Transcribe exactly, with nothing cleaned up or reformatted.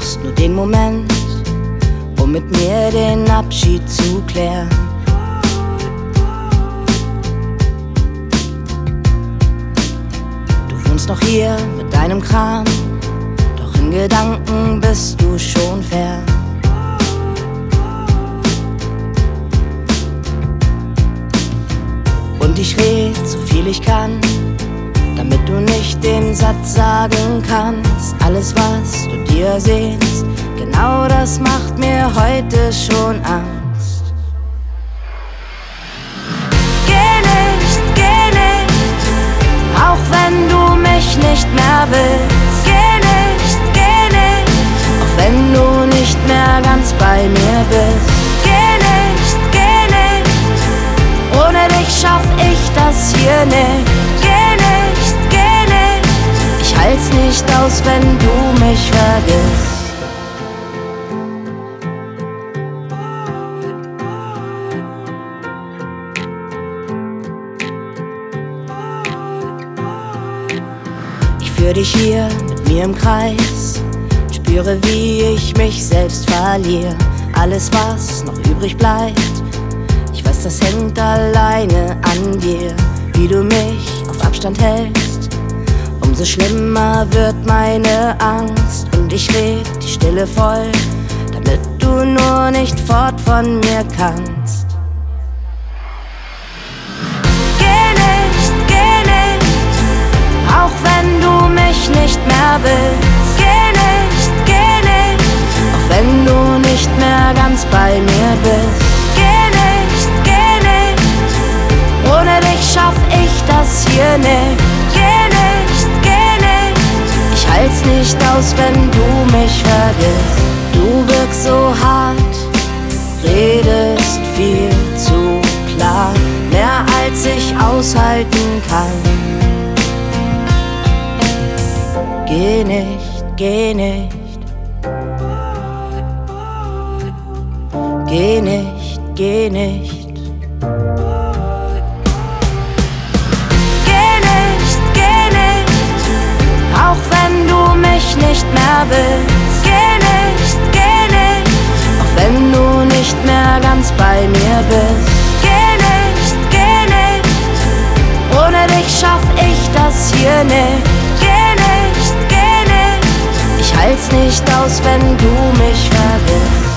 brauchst nur den Moment, um mit mir den Abschied zu klären. Du wohnst noch hier mit deinem Kram, doch in Gedanken bist du schon fern. Und ich red so viel ich kann, damit du nicht den Satz sagen kannst. Alles, was du dir sehnst, genau das macht mir heute schon Angst. Geh nicht, geh nicht, auch wenn du mich nicht mehr willst. Geh nicht, geh nicht, auch wenn du nicht mehr ganz bei mir bist. Geh nicht, geh nicht, ohne dich schaff ich das hier nicht. Geh nicht, geh nicht, ich halt's nicht aus, wenn du mich vergisst. Ich führ dich hier mit mir im Kreis, spüre, wie ich mich selbst verliere. Alles, was noch übrig bleibt, ich weiß, das hängt alleine an dir. Wie du mich auf Abstand hältst, umso schlimmer wird meine Angst. Und ich red die Stille voll, damit du nur nicht fort von mir kannst. Geh nicht, geh nicht, auch wenn du mich nicht mehr willst. Geh nicht, geh nicht, auch wenn du nicht mehr ganz bei mir bist. Geh nicht, geh nicht, ohne dich schaff ich das hier nicht. Geh nicht, geh nicht, ich halt's nicht aus, wenn du mich vergisst. Du wirkst so hart, redest viel zu klar, mehr als ich aushalten kann. Geh nicht, geh nicht, geh nicht, geh nicht. Geh nicht, geh nicht, auch wenn du mich nicht mehr willst. Geh nicht, geh nicht, auch wenn du nicht mehr ganz bei mir bist. Geh nicht, geh nicht, ohne dich schaff ich das hier nicht. Geh nicht, geh nicht, ich halt's nicht aus, wenn du mich vergisst.